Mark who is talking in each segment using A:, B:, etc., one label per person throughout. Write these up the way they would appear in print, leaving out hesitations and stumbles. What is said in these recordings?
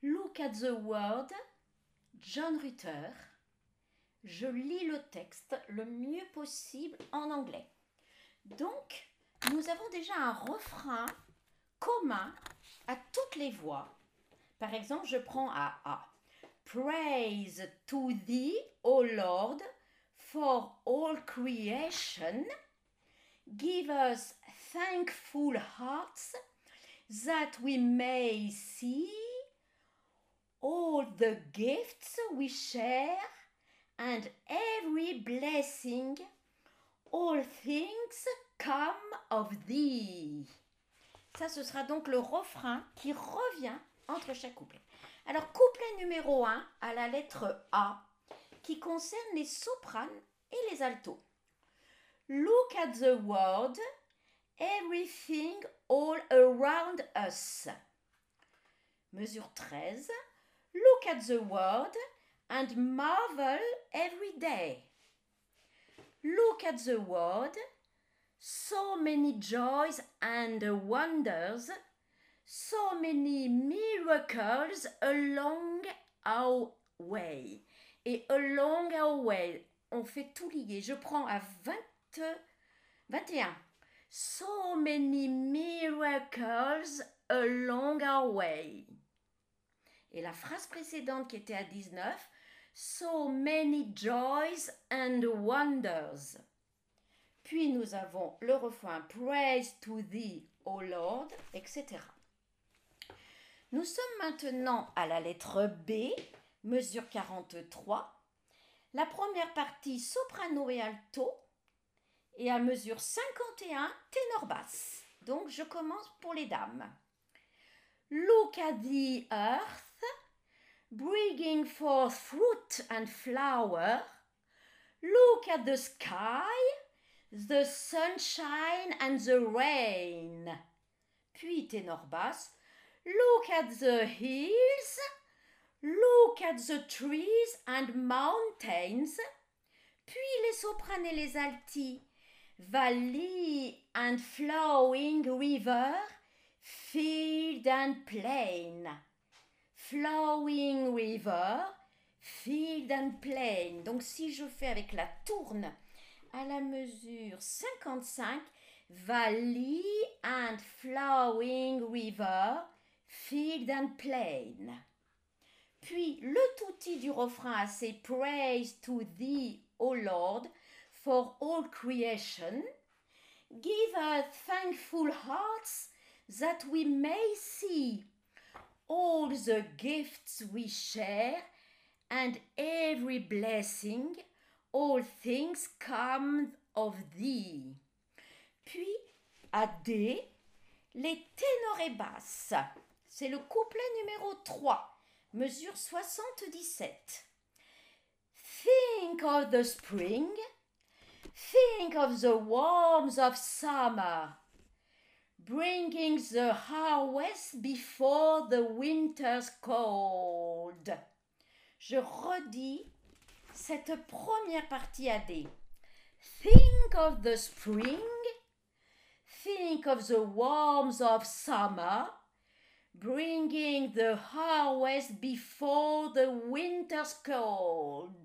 A: Look at the word John Rutter. Je lis le texte le mieux possible en anglais. Donc, nous avons déjà un refrain commun à toutes les voix. Par exemple, je prends à A. Praise to thee, O Lord, for all creation. Give us thankful hearts that we may see all the gifts we share and every blessing, all things come of thee. Ça, ce sera donc le refrain qui revient entre chaque couplet. Alors, couplet numéro 1 à la lettre A, qui concerne les sopranes et les altos. Look at the world, everything all around us. Mesure 13. Look at the world and marvel every day. Look at the world, so many joys and wonders, so many miracles along our way. Et along our way, on fait tout lier. Je prends à 21. So many miracles along our way. Et la phrase précédente qui était à 19, so many joys and wonders. Puis nous avons le refrain praise to thee, O Lord, etc. Nous sommes maintenant à la lettre B, mesure 43. La première partie soprano et alto, et à mesure 51, ténor basse. Donc je commence pour les dames. Look at the earth, bringing forth fruit and flower. Look at the sky, the sunshine and the rain. Puis ténor basse. Look at the hills, look at the trees and mountains. Puis les sopranes et les altis. Valley and flowing river, field and plain. Flowing river, field and plain. Donc si je fais avec la tourne à la mesure 55, valley and flowing river, field and plain. Puis le touti du refrain, c'est praise to thee, O Lord, for all creation. Give us thankful hearts that we may see all the gifts we share and every blessing, all things come of thee. Puis, à D, les ténors et basses. C'est le couplet numéro 3, mesure 77. Think of the spring, think of the warmth of summer, bringing the harvest before the winter's cold. Je redis cette première partie à D. Think of the spring, think of the warmth of summer, bringing the harvest before the winter's cold.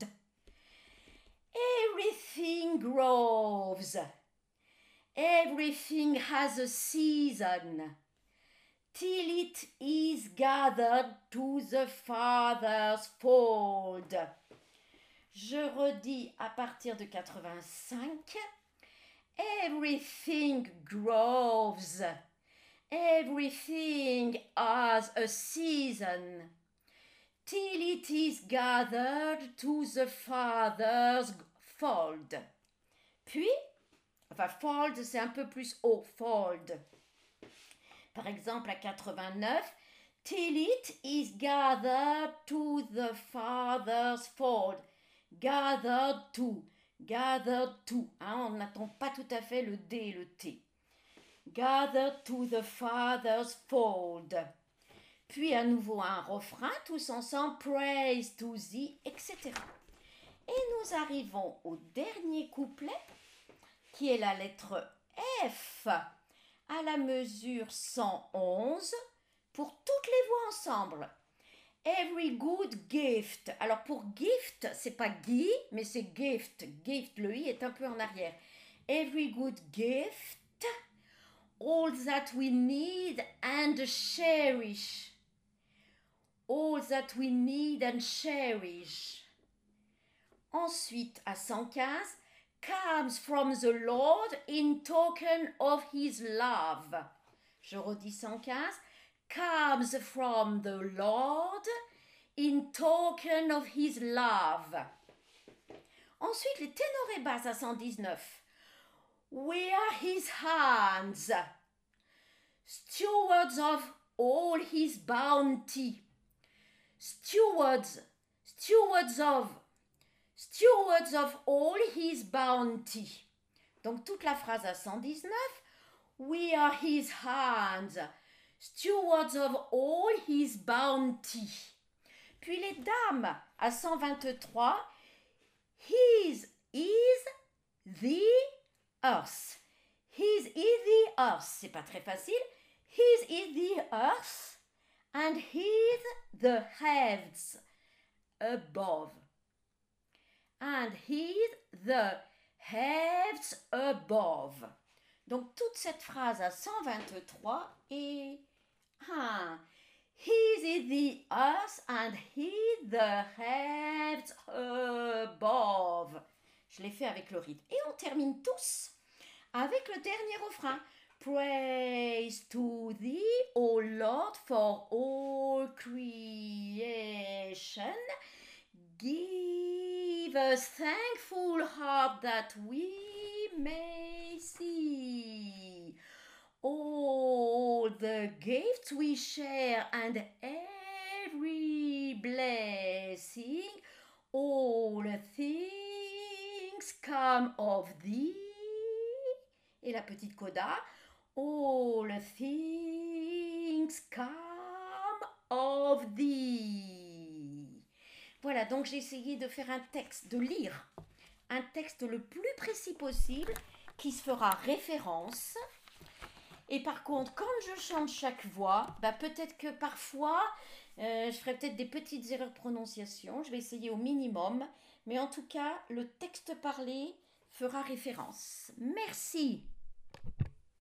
A: Everything grows. Everything has a season, till it is gathered to the Father's fold. Je redis à partir de 85. Everything grows. Everything has a season, till it is gathered to the Father's fold. Puis, fold, c'est un peu plus haut, fold. Par exemple, à 89, till it is gathered to the Father's fold. Gathered to. Hein, on n'attend pas tout à fait le D et le T. Gathered to the Father's fold. Puis à nouveau un refrain, tous ensemble, praise to thee, etc. Et nous arrivons au dernier couplet, qui est la lettre F, à la mesure 111, pour toutes les voix ensemble. Every good gift. Alors pour gift, c'est pas Guy, mais c'est gift. Gift, le i est un peu en arrière. Every good gift, all that we need and cherish. All that we need and cherish. Ensuite, à 115, comes from the Lord in token of his love. Je redis 115. Comes from the Lord in token of his love. Ensuite, les ténors et basses à 119. We are his hands, stewards of all his bounty. Stewards of all his bounty. Donc toute la phrase à 119. We are his hands, stewards of all his bounty. Puis les dames à 123. His is the earth. His is the earth. C'est pas très facile. His is the earth and his the heavens above. And his the heavens above. Donc toute cette phrase à 123 est His is the earth and his the heavens above. Je l'ai fait avec le rythme. Et on termine tous avec le dernier refrain. Praise to thee, O Lord, for all creation. Give us thankful heart that we may see all the gifts we share and every blessing. All things come of thee. Et la petite coda. All things come of thee. Voilà, donc j'ai essayé de faire un texte, de lire un texte le plus précis possible qui se fera référence. Et par contre, quand je chante chaque voix, peut-être que parfois, je ferai peut-être des petites erreurs de prononciation. Je vais essayer au minimum. Mais en tout cas, le texte parlé fera référence. Merci.